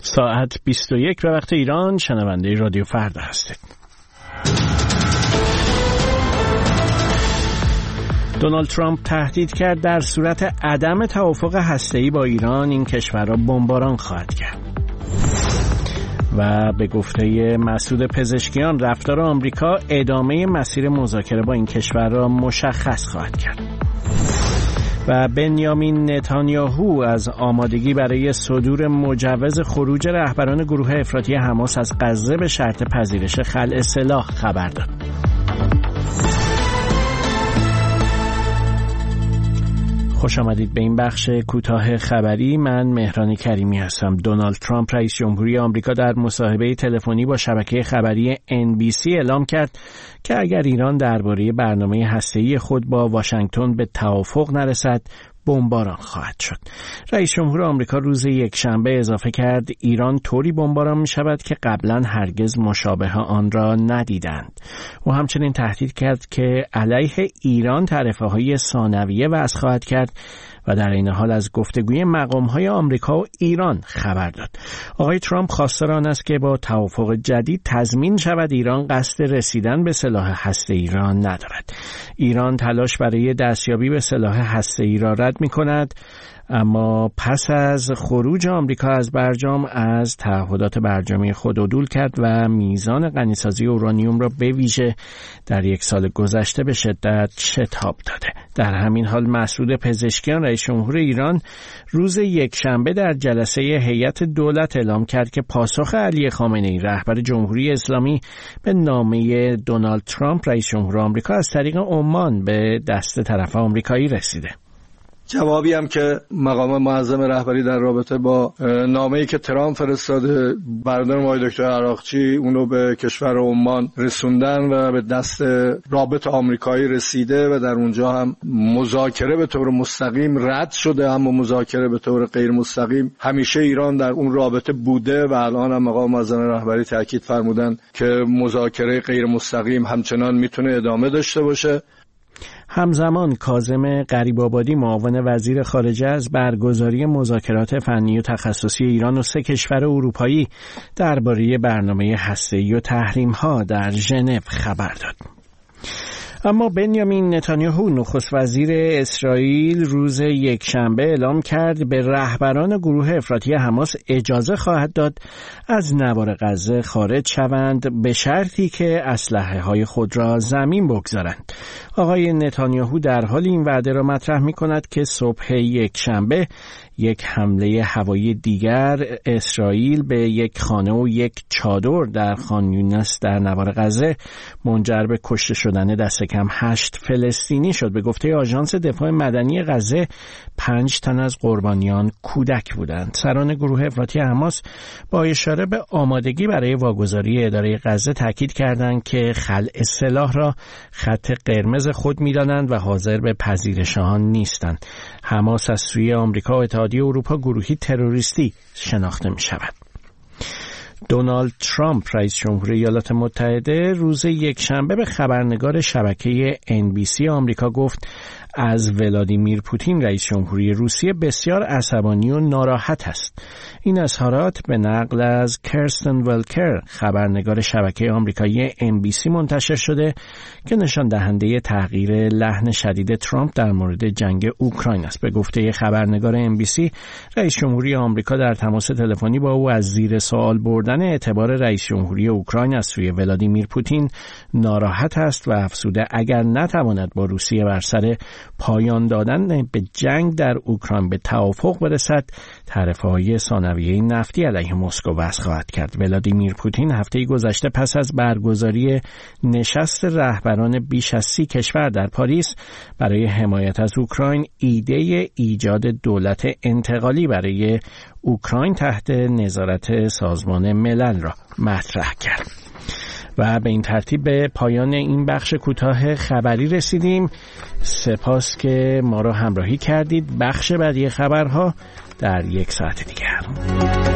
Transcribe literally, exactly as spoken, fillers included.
ساعت بیست و یک به وقت ایران. شنونده رادیو فردا هستید. دونالد ترامپ تهدید کرد در صورت عدم توافق هسته‌ای با ایران این کشور را بمباران خواهد کرد. و به گفته مسعود پزشکیان رفتار آمریکا ادامه مسیر مذاکره با این کشور را مشخص خواهد کرد. و بنیامین نتانیاهو از آمادگی برای صدور مجوز خروج رهبران گروه افراطی حماس از غزه به شرط پذیرش خلع سلاح خبر داد. خوش آمدید به این بخش کوتاه خبری. من مهران کریمی هستم. دونالد ترامپ رئیس جمهوری آمریکا در مصاحبه تلفنی با شبکه خبری ان بی سی اعلام کرد که اگر ایران درباره برنامه هسته‌ای خود با واشنگتن به توافق نرسد بمباران خواهد شد. رئیس جمهور آمریکا روز یکشنبه اضافه کرد ایران طوری بمباران می شود که قبلا هرگز مشابه آن را ندیدند. او همچنین تهدید کرد که علیه ایران تعرفه‌های ثانویه وضع خواهد کرد و در این حال از گفتگوی مقام‌های آمریکا و ایران خبر داد. آقای ترامپ خواستار آن است که با توافق جدید تضمین شود ایران قصد رسیدن به سلاح هسته‌ای را ندارد. ایران تلاش برای دستیابی به سلاح هسته‌ای را رد می‌کند، اما پس از خروج آمریکا از برجام از تعهدات برجامی خود عدول کرد و میزان غنیسازی اورانیوم را به ویژه در یک سال گذشته به شدت شتاب داده. در همین حال مسعود پزشکیان رئیس جمهور ایران روز یکشنبه در جلسه هیئت دولت اعلام کرد که پاسخ علی خامنه‌ای رهبر جمهوری اسلامی به نامه دونالد ترامپ رئیس جمهور آمریکا از طریق عمان به دست طرف آمریکایی رسیده. جوابی هم که مقام معظم رهبری در رابطه با نامه‌ای که ترامپ فرستاده برادرم آقای دکتر عراقچی اونو به کشور عمان رسوندن و به دست رابط آمریکایی رسیده و در اونجا هم مذاکره به طور مستقیم رد شده، اما مذاکره به طور غیر مستقیم همیشه ایران در اون رابطه بوده و الان هم مقام معظم رهبری تاکید فرمودن که مذاکره غیر مستقیم همچنان میتونه ادامه داشته باشه. همزمان کاظم غریب‌آبادی معاون وزیر خارجه از برگزاری مذاکرات فنی و تخصصی ایران و سه کشور اروپایی درباره برنامه هسته‌ای و تحریم‌ها در ژنو خبر داد. اما بنیامین نتانیاهو نخست وزیر اسرائیل روز یکشنبه اعلام کرد به رهبران گروه افراطی حماس اجازه خواهد داد از نوار غزه خارج شوند به شرطی که اسلحه‌های خود را زمین بگذارند. آقای نتانیاهو در حال این وعده را مطرح می‌کند که صبح یکشنبه یک حمله هوایی دیگر اسرائیل به یک خانه و یک چادر در خان یونس در نوار غزه منجر به کشته شدن دست کم هشت فلسطینی شد. به گفته آژانس دفاع مدنی غزه پنج تن از قربانیان کودک بودند. سران گروه افراطی حماس با اشاره به آمادگی برای واگذاری اداره غزه تاکید کردند که خلع سلاح را خط قرمز خود می‌دانند و حاضر به پذیرش آن نیستند. حماس از سوی آمریکا و اتحادیه اروپا گروهی تروریستی شناخته می‌شود. دونالد ترامپ رئیس جمهور ایالات متحده روز یکشنبه به خبرنگار شبکه ان بی سی آمریکا گفت از ولادیمیر پوتین رئیس جمهوری روسیه بسیار عصبانی و ناراحت است. این اظهارات به نقل از کرستن ولکر خبرنگار شبکه آمریکایی ان بی سی منتشر شده که نشان دهنده تغییر لحن شدید ترامپ در مورد جنگ اوکراین است. به گفته خبرنگار ان بی سی رئیس جمهوری آمریکا در تماس تلفنی با او از زیر سوال بردن اعتبار رئیس جمهوری اوکراین از سوی ولادیمیر پوتین ناراحت است و افزوده اگر نتواند با روسیه بر سر پایان دادن به جنگ در اوکراین به توافق برسد تعرفه‌های ثانویه نفتی علیه مسکو وضع خواهد کرد. ولادیمیر پوتین هفته گذشته پس از برگزاری نشست رهبران بیش از سی کشور در پاریس برای حمایت از اوکراین ایده ایجاد دولت انتقالی برای اوکراین تحت نظارت سازمان ملل را مطرح کرد. و به این ترتیب به پایان این بخش کوتاه خبری رسیدیم. سپاس که ما را همراهی کردید. بخش بعدی خبرها در یک ساعت دیگر.